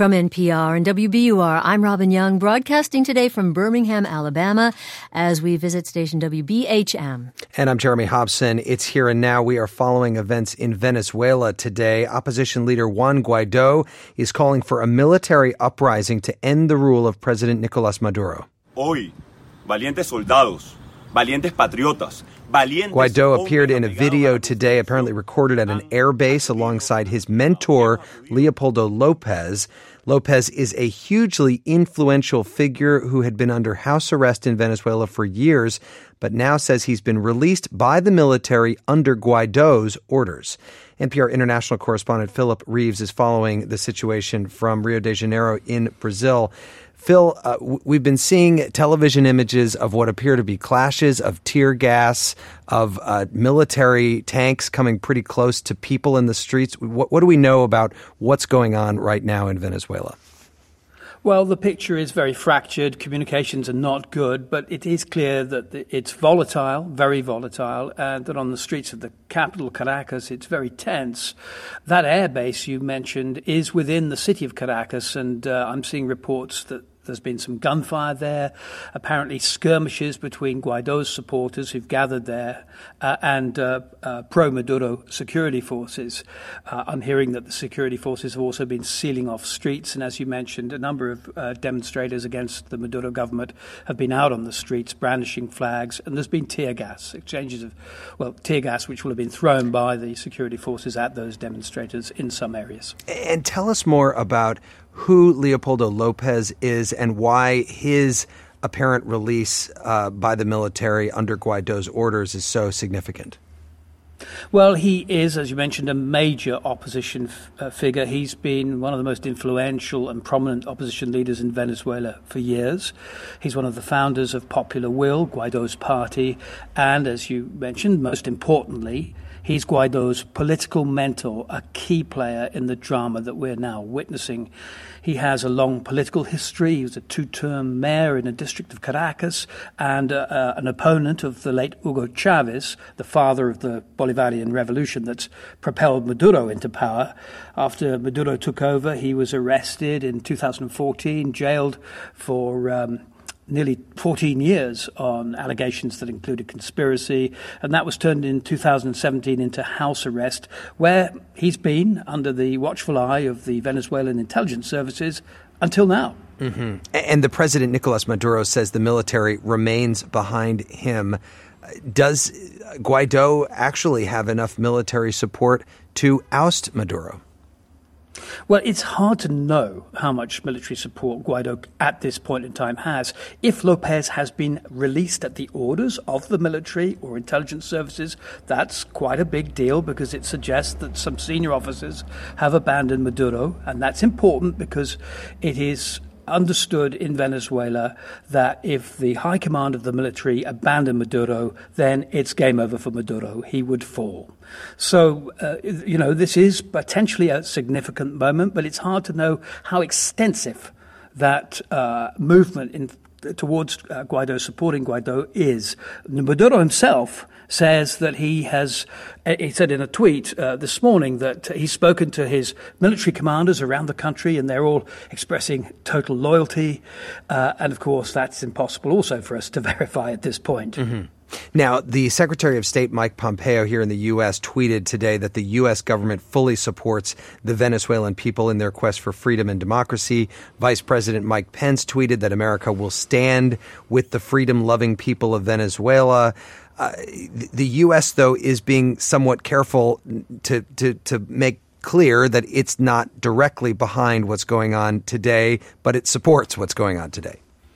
From NPR and WBUR, I'm Robin Young, broadcasting today from Birmingham, Alabama, as we visit station WBHM. And I'm Jeremy Hobson. It's Here and Now. We are following events in Venezuela today. Opposition leader Juan Guaido is calling for a military uprising to end the rule of President Nicolás Maduro. Hoy, valientes soldados, valientes patriotas, Guaido appeared in a video today, apparently recorded at an air base alongside his mentor, Leopoldo Lopez. Lopez is a hugely influential figure who had been under house arrest in Venezuela for years, but now says he's been released by the military under Guaido's orders. NPR international correspondent Philip Reeves is following the situation from Rio de Janeiro in Brazil. Phil, we've been seeing television images of what appear to be clashes, of tear gas, of military tanks coming pretty close to people in the streets. What do we know about what's going on right now in Venezuela? Well, the picture is very fractured. Communications are not good, but it is clear that it's volatile, very volatile, and that on the streets of the capital, Caracas, it's very tense. That airbase you mentioned is within the city of Caracas, and I'm seeing reports that there's been some gunfire there, apparently skirmishes between Guaido's supporters who've gathered there and pro-Maduro security forces. I'm hearing that the security forces have also been sealing off streets, and as you mentioned, a number of demonstrators against the Maduro government have been out on the streets brandishing flags, and there's been tear gas, exchanges of, tear gas which will have been thrown by the security forces at those demonstrators in some areas. And tell us more about who Leopoldo Lopez is and why his apparent release by the military under Guaido's orders is so significant. Well, he is, as you mentioned, a major opposition figure. He's been one of the most influential and prominent opposition leaders in Venezuela for years. He's one of the founders of Popular Will, Guaido's party, and, as you mentioned, most importantly, he's Guaido's political mentor, a key player in the drama that we're now witnessing. He has a long political history. He was a two-term mayor in a district of Caracas and an opponent of the late Hugo Chavez, the father of the Bolivarian revolution that's propelled Maduro into power. After Maduro took over, he was arrested in 2014, jailed for nearly 14 years on allegations that included conspiracy, and that was turned in 2017 into house arrest, where he's been under the watchful eye of the Venezuelan intelligence services until now. Mm-hmm. And the president, Nicolás Maduro, says the military remains behind him. Does Guaido actually have enough military support to oust Maduro? Well, it's hard to know how much military support Guaido at this point in time has. If Lopez has been released at the orders of the military or intelligence services, that's quite a big deal because it suggests that some senior officers have abandoned Maduro. And that's important because it is understood in Venezuela that if the high command of the military abandoned Maduro, then it's game over for Maduro. He would fall. So, this is potentially a significant moment, but it's hard to know how extensive that movement towards Guaido, supporting Guaido is. Maduro himself says that he said in a tweet this morning that he's spoken to his military commanders around the country and they're all expressing total loyalty. And of course, that's impossible also for us to verify at this point. Mm-hmm. Now, the Secretary of State, Mike Pompeo, here in the U.S., tweeted today that the U.S. government fully supports the Venezuelan people in their quest for freedom and democracy. Vice President Mike Pence tweeted that America will stand with the freedom-loving people of Venezuela. The U.S., though, is being somewhat careful to make clear that it's not directly behind what's going on today, but it supports what's going on today.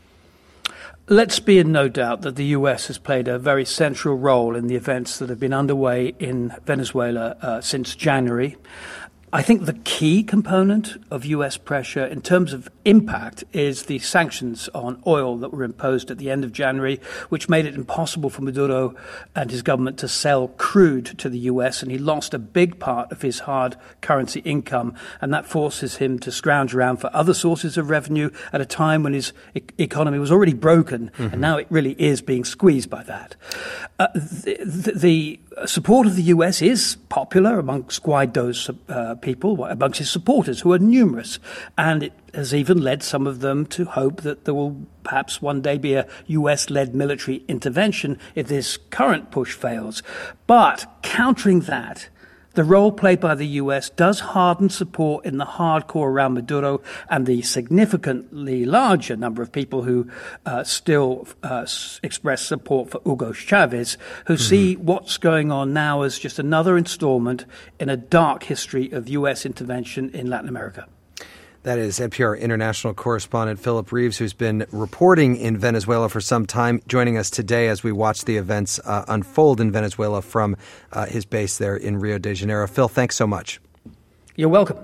Let's be in no doubt that the U.S. has played a very central role in the events that have been underway in Venezuela since January. I think the key component of U.S. pressure in terms of impact is the sanctions on oil that were imposed at the end of January, which made it impossible for Maduro and his government to sell crude to the U.S., and he lost a big part of his hard currency income, and that forces him to scrounge around for other sources of revenue at a time when his economy was already broken, and now it really is being squeezed by that. The support of the U.S. is popular amongst Guaido's people, amongst his supporters, who are numerous. And it has even led some of them to hope that there will perhaps one day be a U.S.-led military intervention if this current push fails. But countering that, the role played by the U.S. does harden support in the hardcore around Maduro and the significantly larger number of people who still express support for Hugo Chavez, who see what's going on now as just another installment in a dark history of U.S. intervention in Latin America. That is NPR international correspondent Philip Reeves, who's been reporting in Venezuela for some time, joining us today as we watch the events unfold in Venezuela from his base there in Rio de Janeiro. Phil, thanks so much. You're welcome.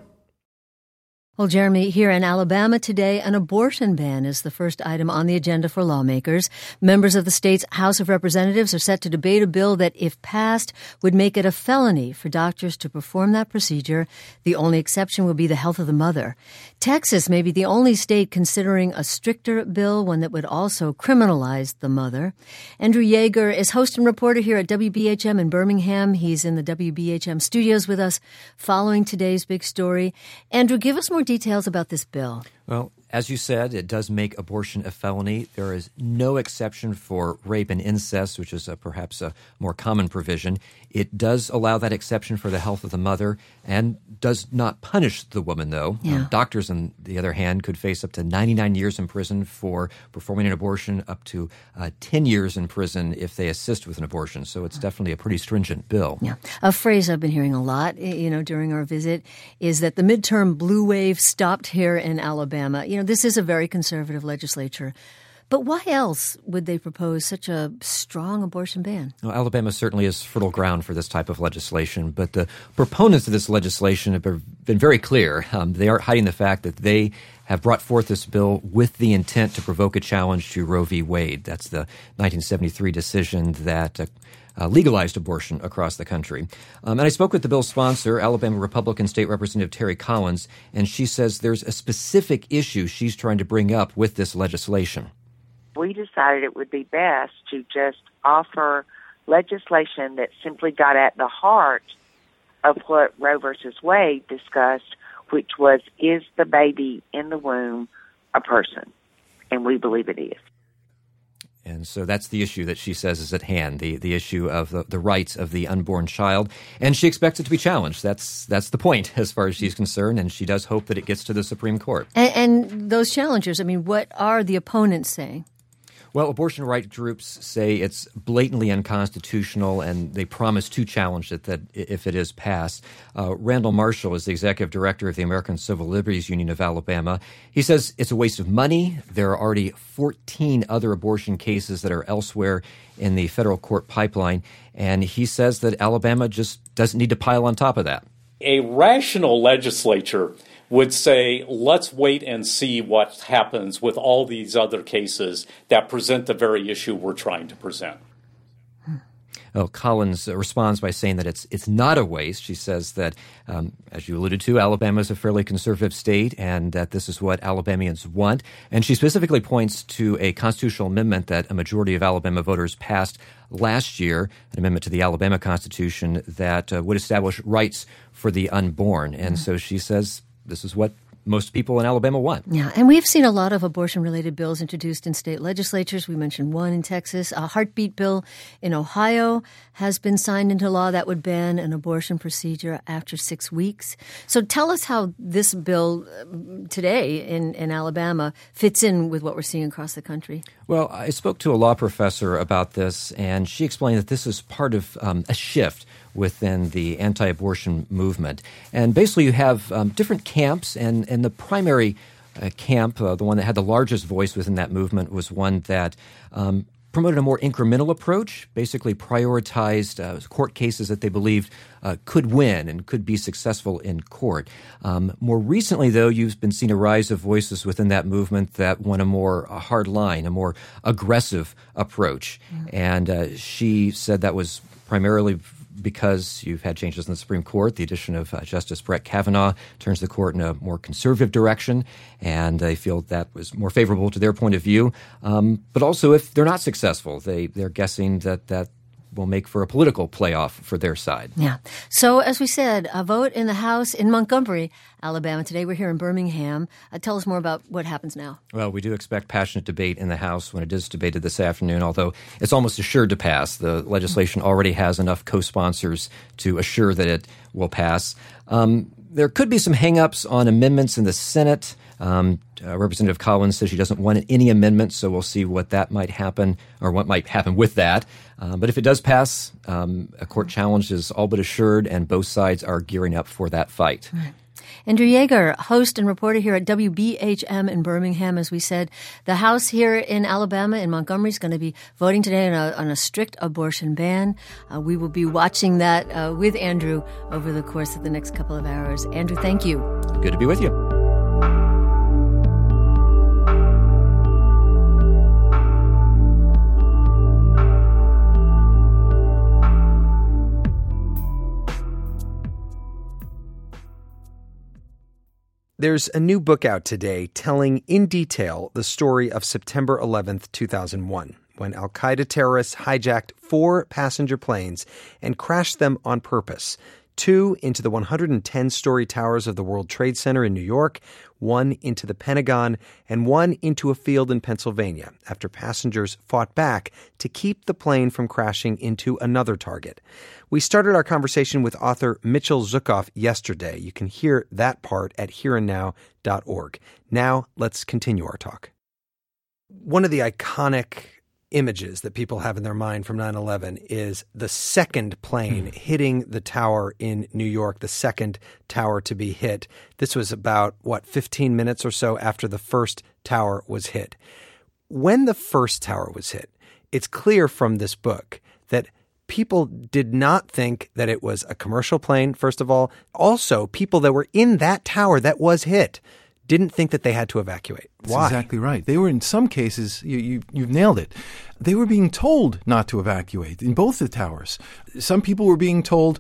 Well, Jeremy, here in Alabama today, an abortion ban is the first item on the agenda for lawmakers. Members of the state's House of Representatives are set to debate a bill that, if passed, would make it a felony for doctors to perform that procedure. The only exception will be the health of the mother. Texas may be the only state considering a stricter bill, one that would also criminalize the mother. Andrew Yeager is host and reporter here at WBHM in Birmingham. He's in the WBHM studios with us following today's big story. Andrew, give us more details about this bill. Well, as you said, it does make abortion a felony. There is no exception for rape and incest, which is perhaps a more common provision. It does allow that exception for the health of the mother and does not punish the woman, though. Yeah. Doctors, on the other hand, could face up to 99 years in prison for performing an abortion, up to 10 years in prison if they assist with an abortion. So it's definitely a pretty stringent bill. Yeah. A phrase I've been hearing a lot, during our visit is that the midterm blue wave stopped here in Alabama. This is a very conservative legislature. But why else would they propose such a strong abortion ban? Well, Alabama certainly is fertile ground for this type of legislation, but the proponents of this legislation have been very clear. They aren't hiding the fact that they have brought forth this bill with the intent to provoke a challenge to Roe v. Wade. That's the 1973 decision that legalized abortion across the country. And I spoke with the bill's sponsor, Alabama Republican State Representative Terry Collins, and she says there's a specific issue she's trying to bring up with this legislation. We decided it would be best to just offer legislation that simply got at the heart of what Roe versus Wade discussed, which was, is the baby in the womb a person? And we believe it is. And so that's the issue that she says is at hand, the issue of the rights of the unborn child. And she expects it to be challenged. That's the point as far as she's concerned, and she does hope that it gets to the Supreme Court. And those challengers, what are the opponents saying? Well, abortion rights groups say it's blatantly unconstitutional, and they promise to challenge it that if it is passed. Randall Marshall is the executive director of the American Civil Liberties Union of Alabama. He says it's a waste of money. There are already 14 other abortion cases that are elsewhere in the federal court pipeline, and he says that Alabama just doesn't need to pile on top of that. A rational legislature would say, let's wait and see what happens with all these other cases that present the very issue we're trying to present. Well, Collins responds by saying that it's not a waste. She says that, as you alluded to, Alabama is a fairly conservative state and that this is what Alabamians want. And she specifically points to a constitutional amendment that a majority of Alabama voters passed last year, an amendment to the Alabama Constitution that would establish rights for the unborn. And so she says this is what most people in Alabama want. Yeah, and we've seen a lot of abortion-related bills introduced in state legislatures. We mentioned one in Texas. A heartbeat bill in Ohio has been signed into law that would ban an abortion procedure after 6 weeks. So tell us how this bill today in Alabama fits in with what we're seeing across the country. Well, I spoke to a law professor about this, and she explained that this is part of a shift within the anti-abortion movement. And basically you have different camps, and the primary camp, the one that had the largest voice within that movement, was one that promoted a more incremental approach, basically prioritized court cases that they believed could win and could be successful in court. More recently, though, you've been seeing a rise of voices within that movement that want a more hard line, a more aggressive approach. And she said that was primarily because you've had changes in the Supreme Court. The addition of Justice Brett Kavanaugh turns the court in a more conservative direction, and they feel that was more favorable to their point of view. But also, if they're not successful, they're guessing that will make for a political playoff for their side. Yeah. So, as we said, a vote in the House in Montgomery, Alabama today. We're here in Birmingham. Tell us more about what happens now. Well, we do expect passionate debate in the House when it is debated this afternoon, although it's almost assured to pass. The legislation already has enough co-sponsors to assure that it will pass. There could be some hang-ups on amendments in the Senate. Representative Collins says she doesn't want any amendments, so we'll see what that might happen or what might happen with that. But if it does pass, a court challenge is all but assured, and both sides are gearing up for that fight. Right. Andrew Yeager, host and reporter here at WBHM in Birmingham. As we said, the House here in Alabama, in Montgomery, is going to be voting today on a strict abortion ban. We will be watching that with Andrew over the course of the next couple of hours. Andrew, thank you. Good to be with you. There's a new book out today telling in detail the story of September 11th, 2001, when al-Qaeda terrorists hijacked 4 passenger planes and crashed them on purpose. 2 into the 110-story towers of the World Trade Center in New York, 1 into the Pentagon, and 1 into a field in Pennsylvania after passengers fought back to keep the plane from crashing into another target. We started our conversation with author Mitchell Zuckoff yesterday. You can hear that part at hereandnow.org. Now, let's continue our talk. One of the iconic images that people have in their mind from 9/11 is the second plane hitting the tower in New York, the second tower to be hit. This was about, 15 minutes or so after the first tower was hit. When the first tower was hit, it's clear from this book that people did not think that it was a commercial plane, first of all. Also, people that were in that tower that was hit didn't think that they had to evacuate. Why? That's exactly right. They were, in some cases, you've nailed it. They were being told not to evacuate in both the towers. Some people were being told,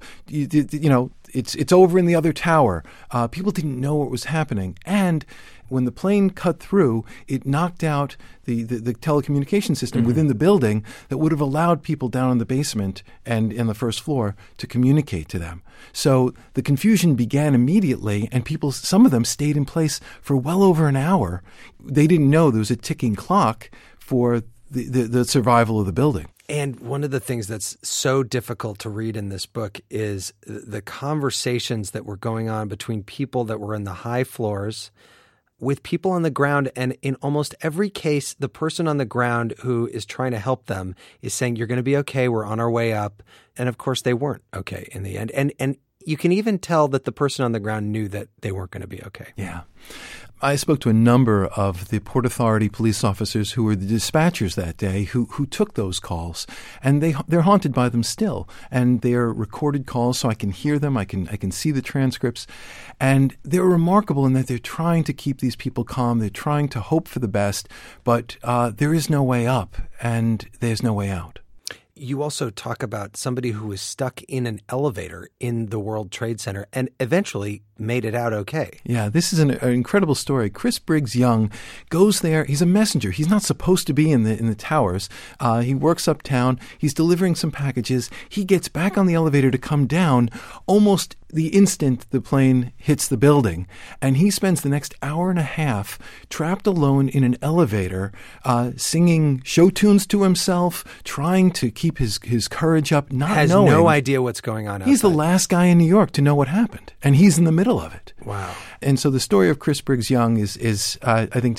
it's over in the other tower. People didn't know what was happening. And when the plane cut through, it knocked out the telecommunication system within the building that would have allowed people down in the basement and in the first floor to communicate to them. So the confusion began immediately, and some of them stayed in place for well over an hour. They didn't know there was a ticking clock for the survival of the building. And one of the things that's so difficult to read in this book is the conversations that were going on between people that were in the high floors with people on the ground. And in almost every case, the person on the ground who is trying to help them is saying, you're going to be okay. We're on our way up. And of course, they weren't okay in the end. And you can even tell that the person on the ground knew that they weren't going to be okay. Yeah. I spoke to a number of the Port Authority police officers who were the dispatchers that day who took those calls, and they're haunted by them still. And they're recorded calls, so I can hear them. I can see the transcripts. And they're remarkable in that they're trying to keep these people calm. They're trying to hope for the best, but there is no way up, and there's no way out. You also talk about somebody who was stuck in an elevator in the World Trade Center and eventually made it out okay. Yeah, this is an incredible story. Chris Briggs Young goes there. He's a messenger. He's not supposed to be in the towers. He works uptown. He's delivering some packages. He gets back on the elevator to come down almost the instant the plane hits the building. And he spends the next hour and a half trapped alone in an elevator, singing show tunes to himself, trying to keep his courage up, not Has knowing. no idea what's going on outside. He's the last guy in New York to know what happened. And he's in the middle of it. Wow. And so the story of Chris Briggs Young is I think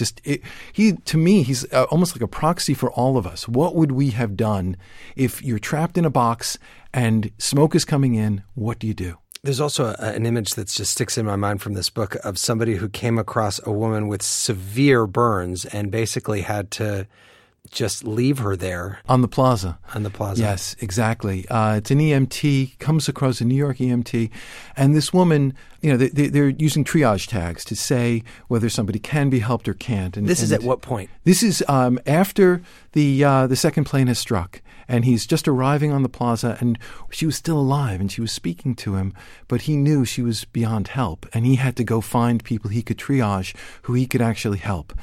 he's almost like a proxy for all of us. What would we have done if you're trapped in a box and smoke is coming in? What do you do? There's also an image that just sticks in my mind from this book of somebody who came across a woman with severe burns and basically had to just leave her there. On the plaza. Yes, exactly. It's an EMT, comes across a New York EMT, and this woman, they're using triage tags to say whether somebody can be helped or can't. And this is at what point? This is after the second plane has struck, and he's just arriving on the plaza, and she was still alive, and she was speaking to him, but he knew she was beyond help, and he had to go find people he could triage who he could actually help.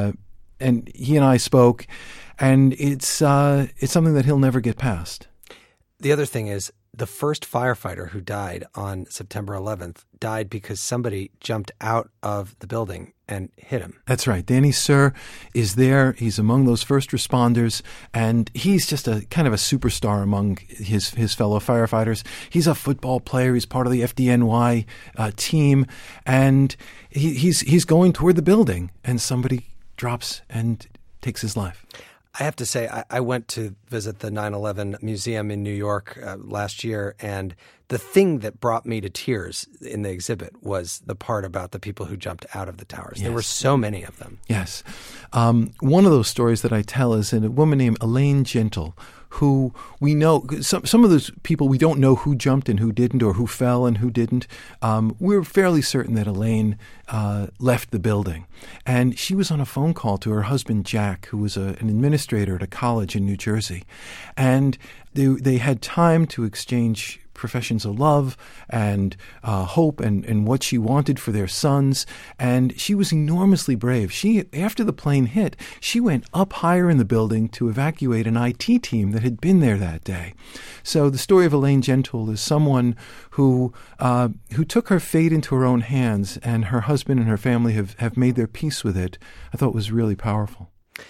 And he and I spoke, and it's something that he'll never get past. The other thing is the first firefighter who died on September 11th died because somebody jumped out of the building and hit him. That's right. Danny Sir is there. He's among those first responders, and he's just a kind of a superstar among his fellow firefighters. He's a football player. He's part of the FDNY team, and he's going toward the building, and somebody drops and takes his life. I have to say, I went to visit the 9/11 Museum in New York last year, and the thing that brought me to tears in the exhibit was the part about the people who jumped out of the towers. Yes. There were so many of them. Yes. One of those stories that I tell is a woman named Elaine Gentle, who we know, some of those people we don't know who jumped and who didn't, or who fell and who didn't. We're fairly certain that Elaine left the building. And she was on a phone call to her husband, Jack, who was an administrator at a college in New Jersey. And they had time to exchange professions of love and hope and what she wanted for their sons. And she was enormously brave. After the plane hit, she went up higher in the building to evacuate an IT team that had been there that day. So the story of Elaine Gentle is someone who took her fate into her own hands, and her husband and her family have made their peace with it. I thought it was really powerful.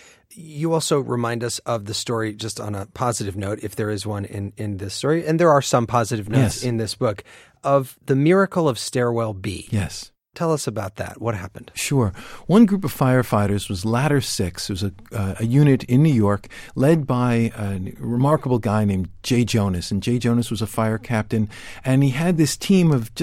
You also remind us of the story, just on a positive note, if there is one in this story, and there are some positive notes in this book, of the miracle of Stairwell B. Yes. Tell us about that. What happened? Sure. One group of firefighters was Ladder 6. It was a unit in New York led by a remarkable guy named Jay Jonas. And Jay Jonas was a fire captain, and he had this team of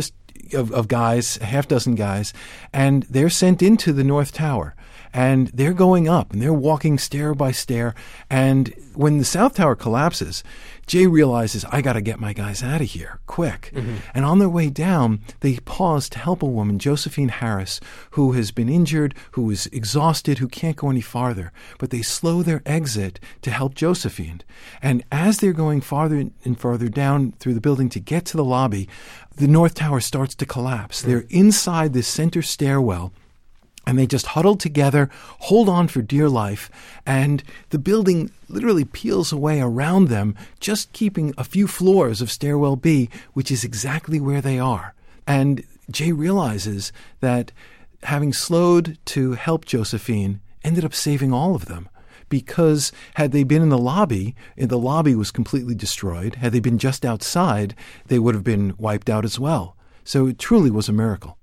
guys, a half dozen guys, and they're sent into the North Tower. And they're going up, and they're walking stair by stair. And when the South Tower collapses, Jay realizes, I got to get my guys out of here, quick. Mm-hmm. And on their way down, they pause to help a woman, Josephine Harris, who has been injured, who is exhausted, who can't go any farther. But they slow their exit to help Josephine. And as they're going farther and farther down through the building to get to the lobby, the North Tower starts to collapse. Mm-hmm. They're inside this center stairwell. And they just huddle together, hold on for dear life, and the building literally peels away around them, just keeping a few floors of Stairwell B, which is exactly where they are. And Jay realizes that having slowed to help Josephine ended up saving all of them. Because had they been in the lobby was completely destroyed. Had they been just outside, they would have been wiped out as well. So it truly was a miracle.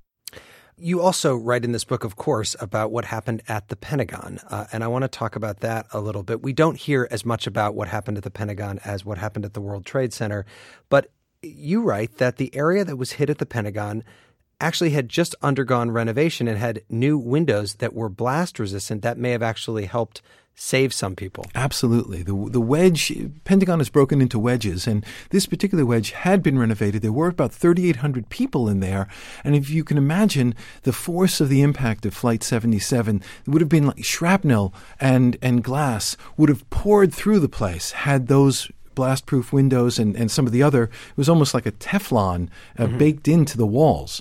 You also write in this book, of course, about what happened at the Pentagon, and I want to talk about that a little bit. We don't hear as much about what happened at the Pentagon as what happened at the World Trade Center, but you write that the area that was hit at the Pentagon actually had just undergone renovation and had new windows that were blast resistant. That may have actually helped save some people. Absolutely. The wedge, Pentagon is broken into wedges, and this particular wedge had been renovated. There were about 3,800 people in there, and if you can imagine the force of the impact of Flight 77, it would have been like shrapnel and glass would have poured through the place had those blast-proof windows and some of the other, it was almost like a Teflon baked into the walls.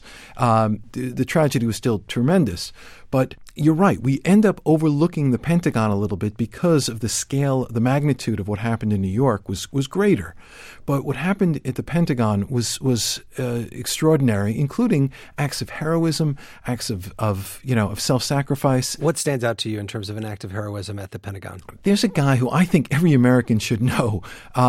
The tragedy was still tremendous. But you're right. We end up overlooking the Pentagon a little bit because of the scale, the magnitude of what happened in New York was greater. But what happened at the Pentagon was extraordinary, including acts of heroism, acts of self-sacrifice. What stands out to you in terms of an act of heroism at the Pentagon? There's a guy who I think every American should know,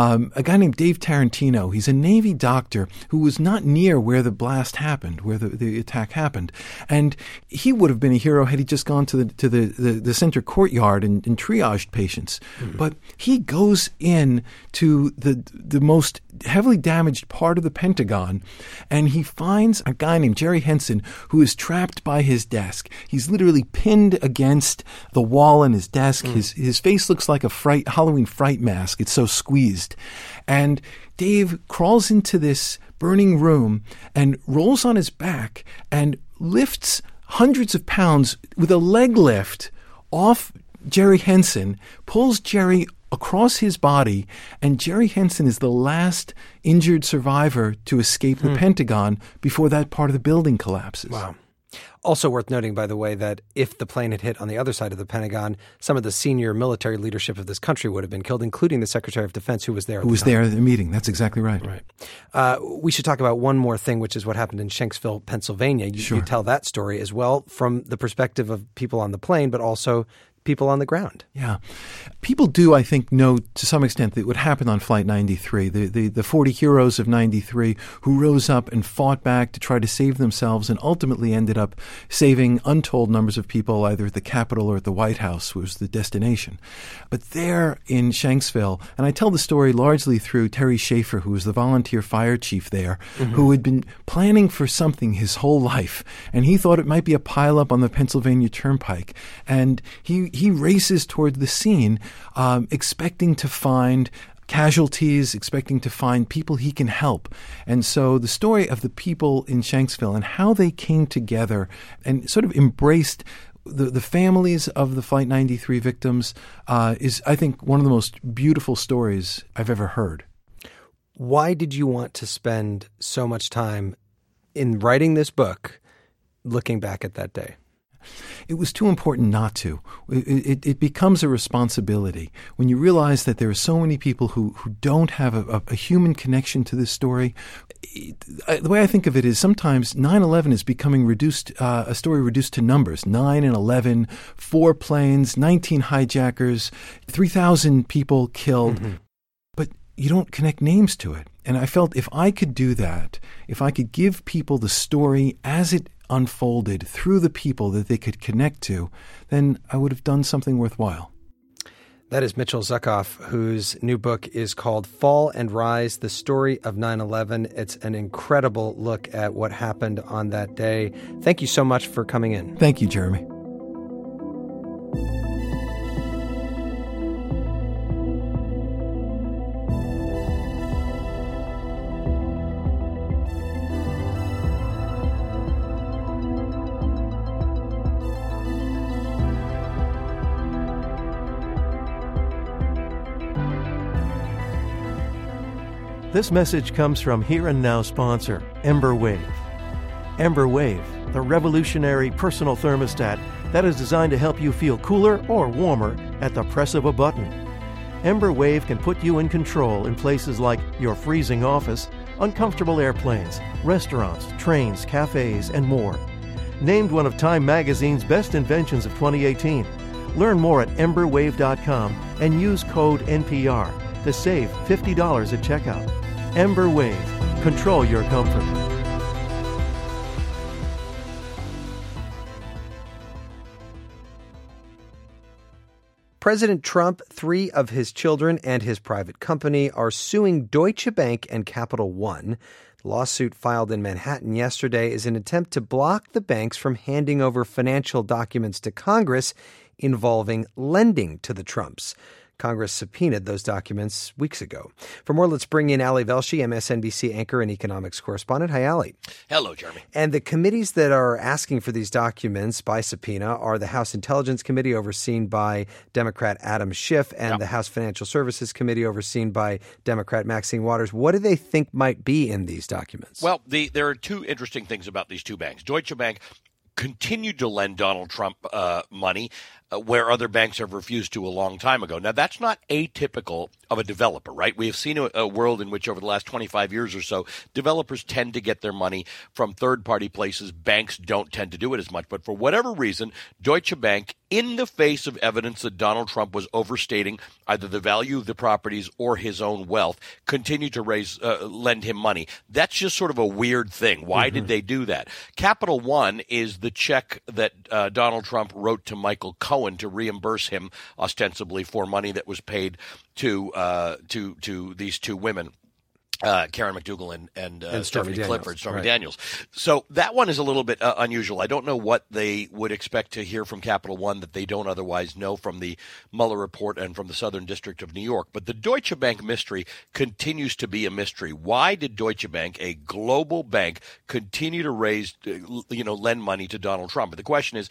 a guy named Dave Tarantino. He's a Navy doctor who was not near where the blast happened, where the attack happened. And he would have been a hero had he just gone to the center courtyard and triaged patients. Mm-hmm. But he goes in to the most heavily damaged part of the Pentagon, and he finds a guy named Jerry Henson who is trapped by his desk. He's literally pinned against the wall in his desk. His face looks like a Halloween fright mask. It's so squeezed. And Dave crawls into this burning room and rolls on his back and lifts hundreds of pounds with a leg lift off Jerry Henson, pulls Jerry across his body, and Jerry Henson is the last injured survivor to escape the Pentagon before that part of the building collapses. Wow. Also worth noting, by the way, that if the plane had hit on the other side of the Pentagon, some of the senior military leadership of this country would have been killed, including the Secretary of Defense, who was there. Who was there at the meeting. That's exactly right. Right. We should talk about one more thing, which is what happened in Shanksville, Pennsylvania. You tell that story as well from the perspective of people on the plane, but also people on the ground. Yeah. People do, I think, know to some extent that what happened on Flight 93, the 40 heroes of 93 who rose up and fought back to try to save themselves and ultimately ended up saving untold numbers of people either at the Capitol or at the White House was the destination. But there in Shanksville, and I tell the story largely through Terry Schaefer, who was the volunteer fire chief there, who had been planning for something his whole life, and he thought it might be a pileup on the Pennsylvania Turnpike. And he races toward the scene, expecting to find casualties, expecting to find people he can help. And so the story of the people in Shanksville and how they came together and sort of embraced the families of the Flight 93 victims is, I think, one of the most beautiful stories I've ever heard. Why did you want to spend so much time in writing this book looking back at that day? It was too important not to. It becomes a responsibility when you realize that there are so many people who don't have a human connection to this story. The way I think of it is sometimes 9/11 is becoming a story reduced to numbers. 9 and 11, 4 planes, 19 hijackers, 3,000 people killed. But you don't connect names to it. And I felt if I could do that, if I could give people the story as it unfolded through the people that they could connect to, then I would have done something worthwhile. That is Mitchell Zuckoff, whose new book is called Fall and Rise, The Story of 9/11. It's an incredible look at what happened on that day. Thank you so much for coming in. Thank you, Jeremy. This message comes from Here and Now sponsor, Ember Wave. Ember Wave, the revolutionary personal thermostat that is designed to help you feel cooler or warmer at the press of a button. Ember Wave can put you in control in places like your freezing office, uncomfortable airplanes, restaurants, trains, cafes, and more. Named one of Time Magazine's best inventions of 2018. Learn more at emberwave.com and use code NPR to save $50 at checkout. Ember Wave. Control your comfort. President Trump, 3 of his children, and his private company are suing Deutsche Bank and Capital One. The lawsuit filed in Manhattan yesterday is an attempt to block the banks from handing over financial documents to Congress involving lending to the Trumps. Congress subpoenaed those documents weeks ago. For more, let's bring in Ali Velshi, MSNBC anchor and economics correspondent. Hi, Ali. Hello, Jeremy. And the committees that are asking for these documents by subpoena are the House Intelligence Committee, overseen by Democrat Adam Schiff, and the House Financial Services Committee, overseen by Democrat Maxine Waters. What do they think might be in these documents? Well, there are two interesting things about these two banks. Deutsche Bank continued to lend Donald Trump money where other banks have refused to a long time ago. Now, that's not atypical of a developer, right? We have seen a world in which over the last 25 years or so, developers tend to get their money from third-party places. Banks don't tend to do it as much. But for whatever reason, Deutsche Bank, in the face of evidence that Donald Trump was overstating either the value of the properties or his own wealth, continued to lend him money. That's just sort of a weird thing. Why did they do that? Capital One is the check that Donald Trump wrote to Michael Cohen to reimburse him ostensibly for money that was paid to these two women. Karen McDougal and Stephanie Clifford, Stormy Daniels. So that one is a little bit unusual. I don't know what they would expect to hear from Capital One that they don't otherwise know from the Mueller report and from the Southern District of New York. But the Deutsche Bank mystery continues to be a mystery. Why did Deutsche Bank, a global bank, continue to lend money to Donald Trump? But the question is,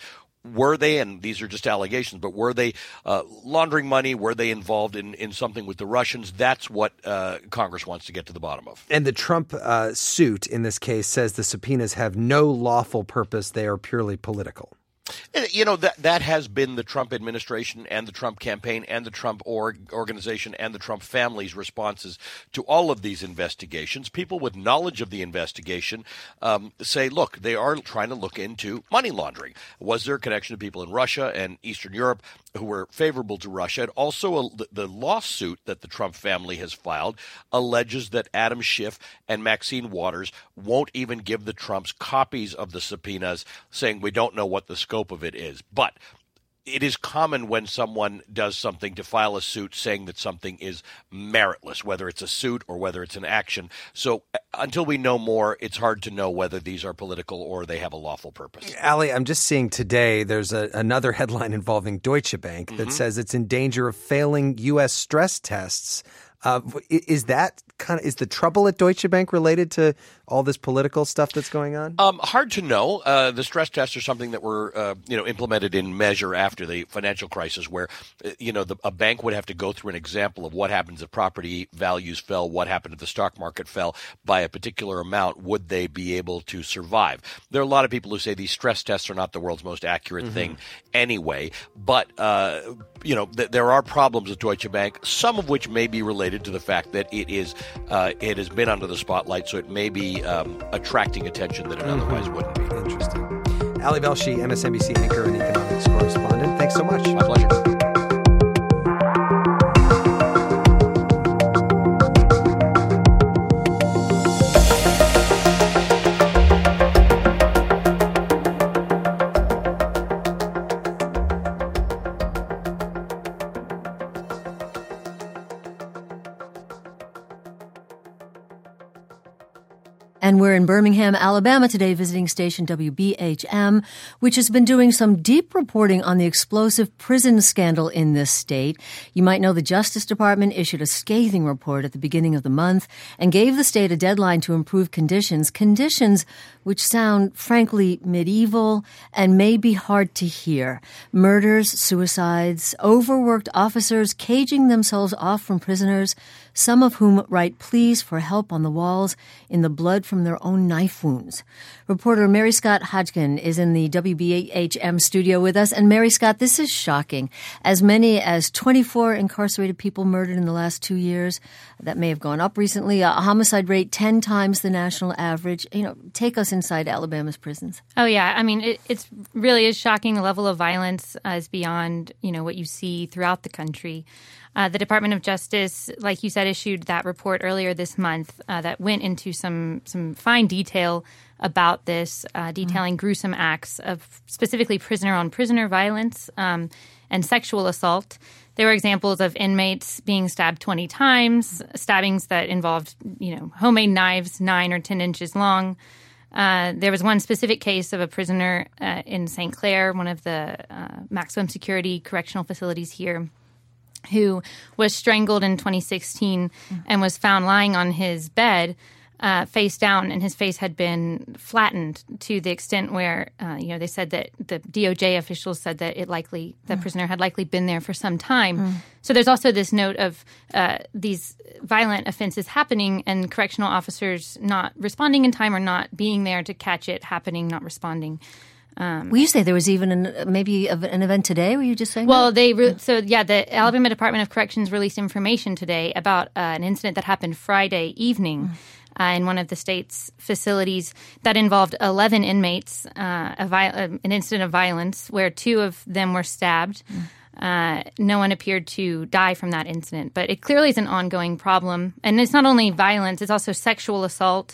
were they, and these are just allegations, but were they laundering money? Were they involved in something with the Russians? That's what Congress wants to get to the bottom of. And the Trump suit in this case says the subpoenas have no lawful purpose. They are purely political. You know, that has been the Trump administration and the Trump campaign and the Trump organization and the Trump family's responses to all of these investigations. People with knowledge of the investigation say, look, they are trying to look into money laundering. Was there a connection to people in Russia and Eastern Europe who were favorable to Russia? And also the lawsuit that the Trump family has filed alleges that Adam Schiff and Maxine Waters won't even give the Trumps copies of the subpoenas, saying we don't know what the scope of it is. But it is common when someone does something to file a suit saying that something is meritless, whether it's a suit or whether it's an action. So until we know more, it's hard to know whether these are political or they have a lawful purpose. Ali, I'm just seeing today there's another headline involving Deutsche Bank that says it's in danger of failing U.S. stress tests. Is the trouble at Deutsche Bank related to all this political stuff that's going on? Hard to know. The stress tests are something that were implemented in measure after the financial crisis, where a bank would have to go through an example of what happens if property values fell, what happened if the stock market fell by a particular amount. Would they be able to survive? There are a lot of people who say these stress tests are not the world's most accurate thing anyway, but there are problems with Deutsche Bank, some of which may be related to the fact that it has been under the spotlight, so it may be attracting attention that it otherwise wouldn't be. Interesting. Ali Velshi, MSNBC anchor and economics correspondent. Thanks so much. My pleasure. And we're in Birmingham, Alabama today, visiting station WBHM, which has been doing some deep reporting on the explosive prison scandal in this state. You might know the Justice Department issued a scathing report at the beginning of the month and gave the state a deadline to improve conditions which sound, frankly, medieval and may be hard to hear. Murders, suicides, overworked officers caging themselves off from prisoners, some of whom write pleas for help on the walls in the blood from their own knife wounds. Reporter Mary Scott Hodgkin is in the WBHM studio with us. And Mary Scott, this is shocking. As many as 24 incarcerated people murdered in the last 2 years. That may have gone up recently. A homicide rate 10 times the national average. Take us inside Alabama's prisons. Oh, yeah. I mean, it's really is shocking. The level of violence is beyond, what you see throughout the country. The Department of Justice, like you said, issued that report earlier this month that went into some fine detail about this, detailing gruesome acts of specifically prisoner-on-prisoner violence and sexual assault. There were examples of inmates being stabbed 20 times, stabbings that involved, homemade knives 9 or 10 inches long. There was one specific case of a prisoner in St. Clair, one of the maximum security correctional facilities here, who was strangled in 2016 and was found lying on his bed face down, and his face had been flattened to the extent where, they said that the DOJ officials said that the prisoner had likely been there for some time. So there's also this note of these violent offenses happening and correctional officers not responding in time or not being there to catch it happening, not responding. Will you say there was even maybe an event today? Were you just saying Well, that? The Alabama Department of Corrections released information today about an incident that happened Friday evening in one of the state's facilities that involved 11 inmates, an incident of violence where 2 of them were stabbed. No one appeared to die from that incident, but it clearly is an ongoing problem. And it's not only violence, it's also sexual assault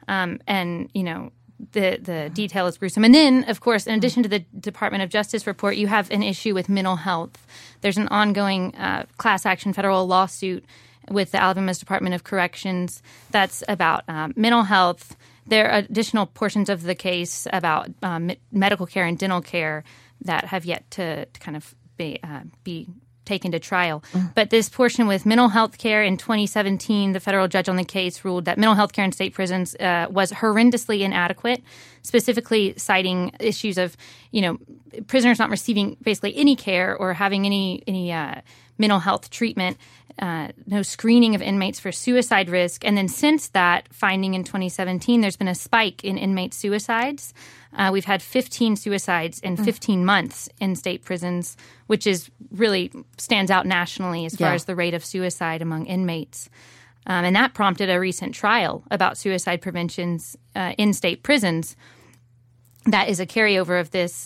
the detail is gruesome. And then, of course, in addition to the Department of Justice report, you have an issue with mental health. There's an ongoing class action federal lawsuit with the Alabama's Department of Corrections that's about mental health. There are additional portions of the case about medical care and dental care that have yet to kind of be taken to trial. But this portion with mental health care in 2017, the federal judge on the case ruled that mental health care in state prisons was horrendously inadequate, specifically citing issues of, prisoners not receiving basically any care or having any mental health treatment, no screening of inmates for suicide risk. And then since that finding in 2017, there's been a spike in inmate suicides. We've had 15 suicides in 15 months in state prisons, which is really stands out nationally as far as the rate of suicide among inmates. And that prompted a recent trial about suicide preventions in state prisons. That is a carryover of this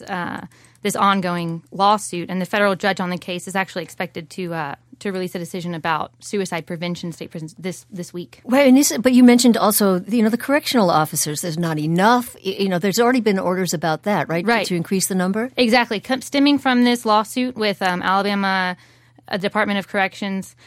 ongoing lawsuit, and the federal judge on the case is actually expected to release a decision about suicide prevention in state prisons this week. Right, but you mentioned also, the correctional officers. There's not enough. There's already been orders about that, right? Right. To increase the number? Exactly. Stemming from this lawsuit with Alabama Department of Corrections,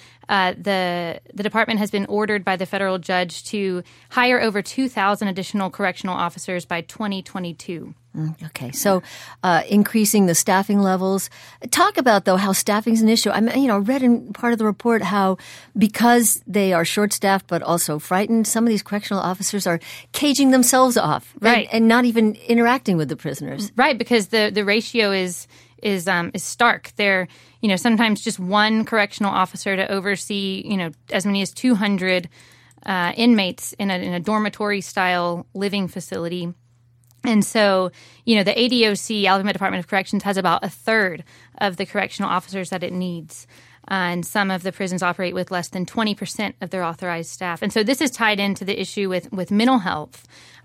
the department has been ordered by the federal judge to hire over 2,000 additional correctional officers by 2022. Okay, so increasing the staffing levels. Talk about, though, how staffing is an issue. I read in part of the report how because they are short-staffed but also frightened, some of these correctional officers are caging themselves off, right, and not even interacting with the prisoners, right? Because the ratio is stark. They're sometimes just one correctional officer to oversee as many as 200 inmates in a dormitory style living facility. And so, the ADOC, Alabama Department of Corrections, has about a third of the correctional officers that it needs. And some of the prisons operate with less than 20% of their authorized staff. And so this is tied into the issue with mental health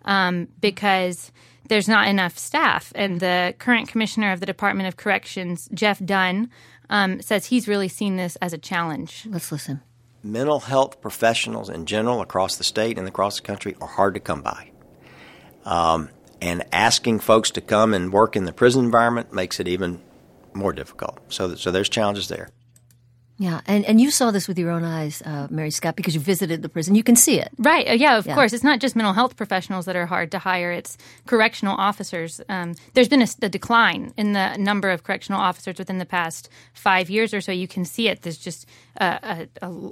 because there's not enough staff. And the current commissioner of the Department of Corrections, Jeff Dunn, says he's really seen this as a challenge. Let's listen. Mental health professionals in general across the state and across the country are hard to come by. And asking folks to come and work in the prison environment makes it even more difficult. So there's challenges there. Yeah, and you saw this with your own eyes, Mary Scott, because you visited the prison. You can see it. Right. Yeah, of course. It's not just mental health professionals that are hard to hire. It's correctional officers. There's been a decline in the number of correctional officers within the past 5 years or so. You can see it. There's just a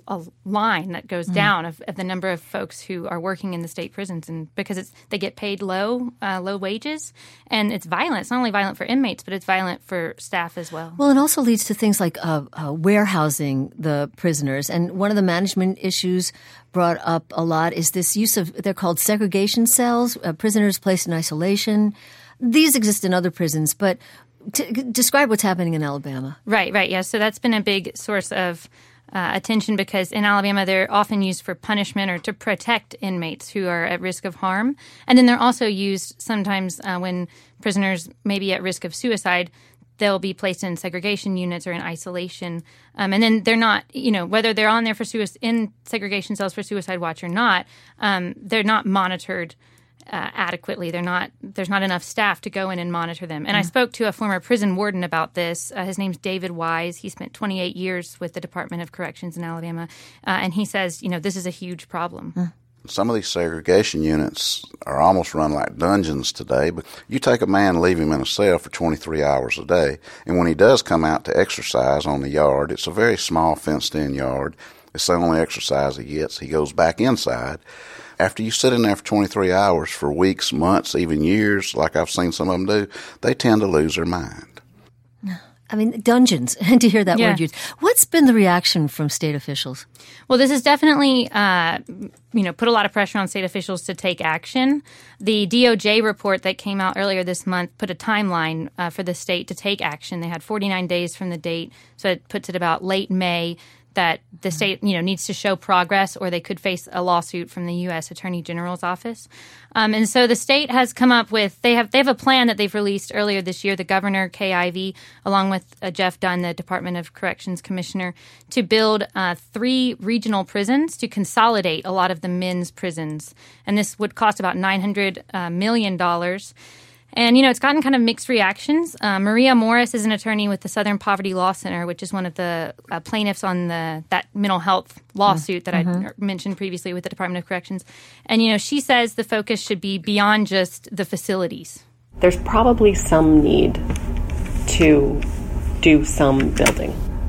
line that goes down of the number of folks who are working in the state prisons, and because they get paid low wages, and it's violent. It's not only violent for inmates, but it's violent for staff as well. Well, it also leads to things like warehousing the prisoners. And one of the management issues brought up a lot is this use of, they're called segregation cells, prisoners placed in isolation. These exist in other prisons, but describe what's happening in Alabama. Right, yeah. So that's been a big source of attention because in Alabama they're often used for punishment or to protect inmates who are at risk of harm. And then they're also used sometimes when prisoners may be at risk of suicide. They'll be placed in segregation units or in isolation. And then they're not, whether they're on there for in segregation cells for suicide watch or not, they're not monitored adequately. There's not enough staff to go in and monitor them. And I spoke to a former prison warden about this. His name's David Wise. He spent 28 years with the Department of Corrections in Alabama. And he says, this is a huge problem. Some of these segregation units are almost run like dungeons today, but you take a man and leave him in a cell for 23 hours a day, and when he does come out to exercise on the yard, it's a very small fenced-in yard. It's the only exercise he gets. He goes back inside. After you sit in there for 23 hours for weeks, months, even years, like I've seen some of them do, they tend to lose their mind. I mean, dungeons, and to hear that word used. What's been the reaction from state officials? Well, this has definitely, put a lot of pressure on state officials to take action. The DOJ report that came out earlier this month put a timeline for the state to take action. They had 49 days from the date, so it puts it about late May that the state, needs to show progress, or they could face a lawsuit from the U.S. Attorney General's office. And so the state has come up with they have a plan that they've released earlier this year. The governor, Kay Ivey, along with Jeff Dunn, the Department of Corrections commissioner, to build 3 regional prisons to consolidate a lot of the men's prisons, and this would cost about $900 million. And, it's gotten kind of mixed reactions. Maria Morris is an attorney with the Southern Poverty Law Center, which is one of the plaintiffs on that mental health lawsuit that I mentioned previously with the Department of Corrections. And, she says the focus should be beyond just the facilities. There's probably some need to do some building.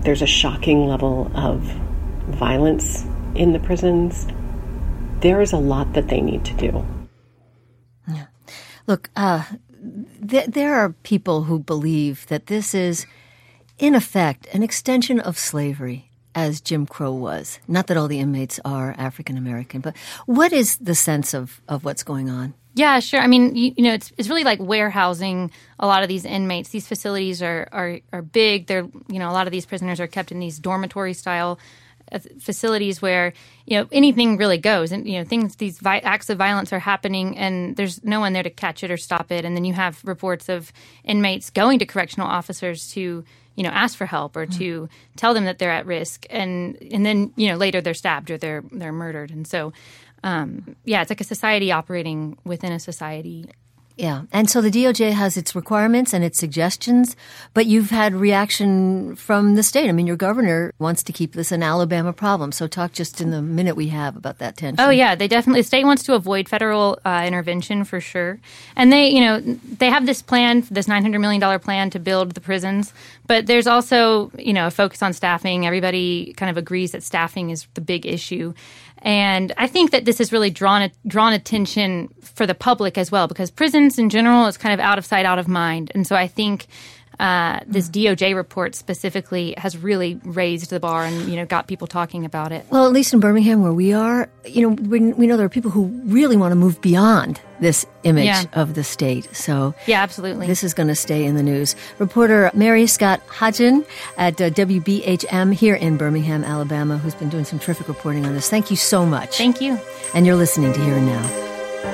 There's a shocking level of violence in the prisons. There is a lot that they need to do. Yeah. Look, there are people who believe that this is, in effect, an extension of slavery, as Jim Crow was. Not that all the inmates are African American, but what is the sense of what's going on? Yeah, sure. I mean, you know, it's really like warehousing a lot of these inmates. These facilities are big. They're, you know, a lot of these prisoners are kept in these dormitory style facilities where, you know, anything really goes, and, you know, these acts of violence are happening and there's no one there to catch it or stop it. And then you have reports of inmates going to correctional officers to, you know, ask for help or to tell them that they're at risk, and then, you know, later they're stabbed or they're murdered. And so it's like a society operating within a society. Yeah. And so the DOJ has its requirements and its suggestions, but you've had reaction from the state. I mean, your governor wants to keep this an Alabama problem. So talk just in the minute we have about that tension. Oh, yeah. The state wants to avoid federal intervention for sure. And they have this plan, this $900 million plan to build the prisons. But there's also, you know, a focus on staffing. Everybody kind of agrees that staffing is the big issue. And I think that this has really drawn attention for the public as well, because prisons in general is kind of out of sight, out of mind. And so I think this DOJ report specifically has really raised the bar and, you know, got people talking about it. Well, at least in Birmingham where we are, you know, we know there are people who really want to move beyond this image of the state. So yeah, absolutely. This is going to stay in the news. Reporter Mary Scott Hodgen at WBHM here in Birmingham, Alabama, who's been doing some terrific reporting on this. Thank you so much. Thank you. And you're listening to Here and Now.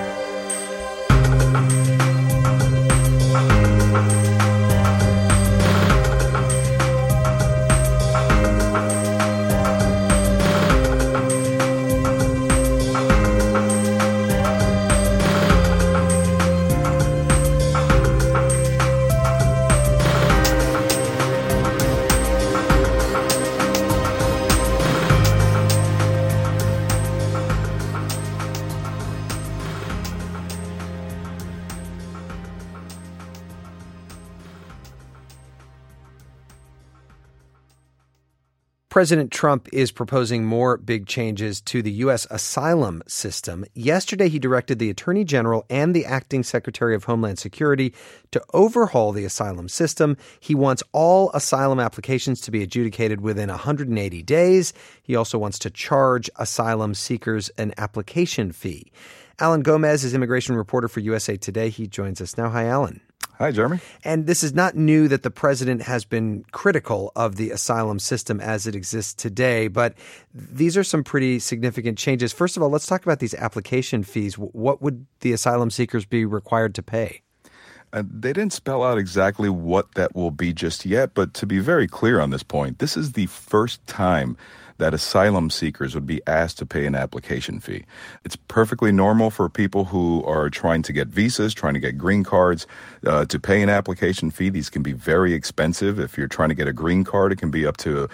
President Trump is proposing more big changes to the U.S. asylum system. Yesterday, he directed the Attorney General and the Acting Secretary of Homeland Security to overhaul the asylum system. He wants all asylum applications to be adjudicated within 180 days. He also wants to charge asylum seekers an application fee. Alan Gomez is immigration reporter for USA Today. He joins us now. Hi, Alan. Hi, Jeremy. And this is not new that the president has been critical of the asylum system as it exists today, but these are some pretty significant changes. First of all, let's talk about these application fees. What would the asylum seekers be required to pay? They didn't spell out exactly what that will be just yet, but to be very clear on this point, this is the first time that asylum seekers would be asked to pay an application fee. It's perfectly normal for people who are trying to get visas, trying to get green cards, to pay an application fee. These can be very expensive. If you're trying to get a green card, it can be up to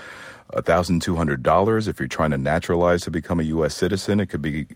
$1,200. If you're trying to naturalize to become a U.S. citizen, it could be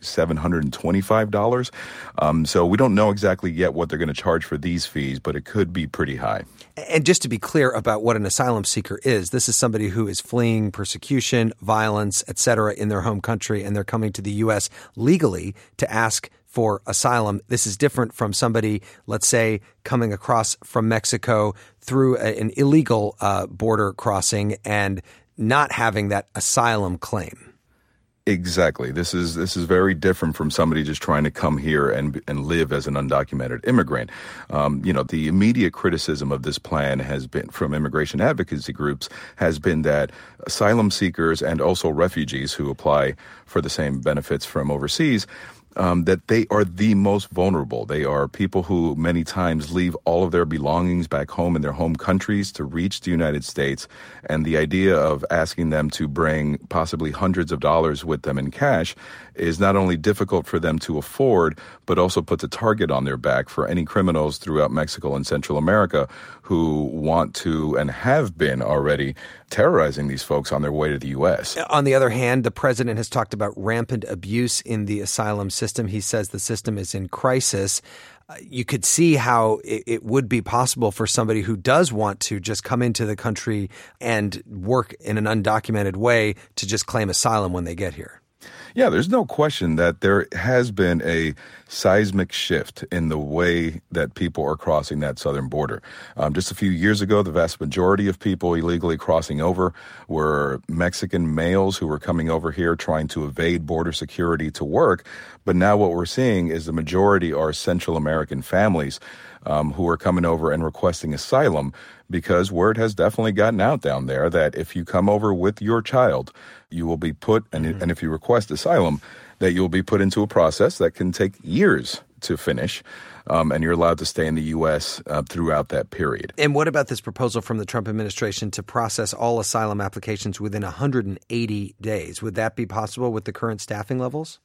$725. So we don't know exactly yet what they're going to charge for these fees, but it could be pretty high. And just to be clear about what an asylum seeker is, this is somebody who is fleeing persecution, violence, etc. in their home country, and they're coming to the U.S. legally to ask for asylum. This is different from somebody, let's say, coming across from Mexico through an illegal border crossing and not having that asylum claim. Exactly. This is very different from somebody just trying to come here and live as an undocumented immigrant. The immediate criticism of this plan has been from immigration advocacy groups has been that asylum seekers and also refugees who apply for the same benefits from overseas, that they are the most vulnerable. They are people who many times leave all of their belongings back home in their home countries to reach the United States. And the idea of asking them to bring possibly hundreds of dollars with them in cash is not only difficult for them to afford, but also puts a target on their back for any criminals throughout Mexico and Central America who want to and have been already terrorizing these folks on their way to the U.S. On the other hand, the president has talked about rampant abuse in the asylum system. He says the system is in crisis. you could see how it would be possible for somebody who does want to just come into the country and work in an undocumented way to just claim asylum when they get here. Yeah, there's no question that there has been a seismic shift in the way that people are crossing that southern border. Just a few years ago, the vast majority of people illegally crossing over were Mexican males who were coming over here trying to evade border security to work. But now what we're seeing is the majority are Central American families who are coming over and requesting asylum, because word has definitely gotten out down there that if you come over with your child, you will be put, and if you request asylum, that you'll be put into a process that can take years to finish, and you're allowed to stay in the U.S. Throughout that period. And what about this proposal from the Trump administration to process all asylum applications within 180 days? Would that be possible with the current staffing levels?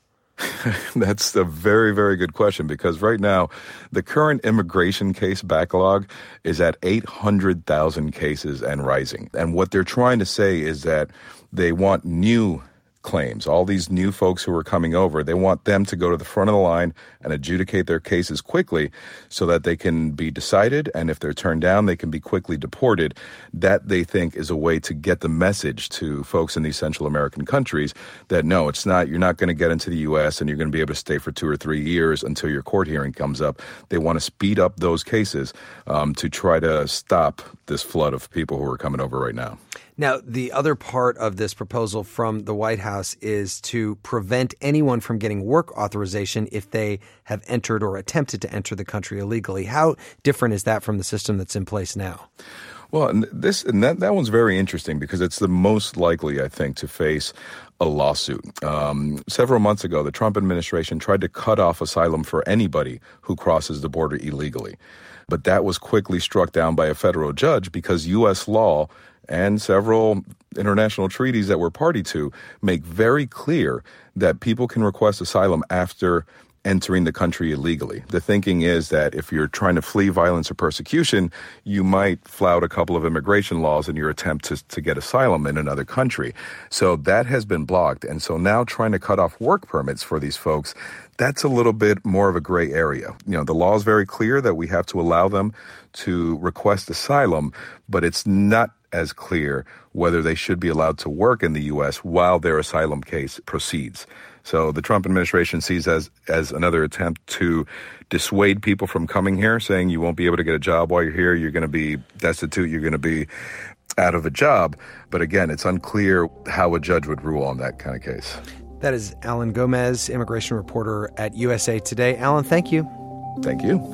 That's a very, very good question, because right now the current immigration case backlog is at 800,000 cases and rising. And what they're trying to say is that they want new claims, all these new folks who are coming over, they want them to go to the front of the line and adjudicate their cases quickly so that they can be decided, and if they're turned down, they can be quickly deported. That, they think, is a way to get the message to folks in these Central American countries that no, it's not, you're not going to get into the U.S. and you're going to be able to stay for 2 or 3 years until your court hearing comes up. They want to speed up those cases to try to stop this flood of people who are coming over right now. Now, the other part of this proposal from the White House is to prevent anyone from getting work authorization if they have entered or attempted to enter the country illegally. How different is that from the system that's in place now? Well, that one's very interesting because it's the most likely, I think, to face a lawsuit. Several months ago, the Trump administration tried to cut off asylum for anybody who crosses the border illegally. But that was quickly struck down by a federal judge because U.S. law and several international treaties that we're party to make very clear that people can request asylum after entering the country illegally. The thinking is that if you're trying to flee violence or persecution, you might flout a couple of immigration laws in your attempt to get asylum in another country. So that has been blocked. And so now trying to cut off work permits for these folks, that's a little bit more of a gray area. You know, the law is very clear that we have to allow them to request asylum, but it's not as clear whether they should be allowed to work in the U.S. while their asylum case proceeds. So the Trump administration sees as another attempt to dissuade people from coming here, saying you won't be able to get a job while you're here, you're going to be destitute, you're going to be out of a job. But again, it's unclear how a judge would rule on that kind of case. That is Alan Gomez, immigration reporter at USA Today. Alan, thank you. Thank you.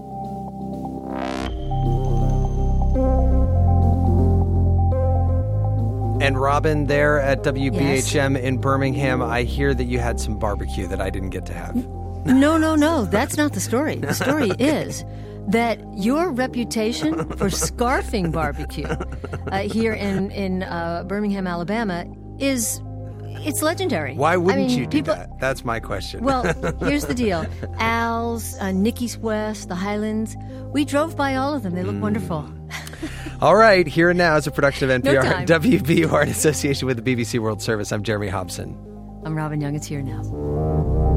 And Robin, there at WBHM in Birmingham, I hear that you had some barbecue that I didn't get to have. No. That's not the story. The story is that your reputation for scarfing barbecue here in Birmingham, Alabama, it's legendary. Why wouldn't you do that? That's my question. Well, here's the deal. Al's, Nikki's West, the Highlands, we drove by all of them. They look wonderful. All right, Here and Now is a production of NPR and No WBUR in association with the BBC World Service. I'm Jeremy Hobson. I'm Robin Young. It's Here Now.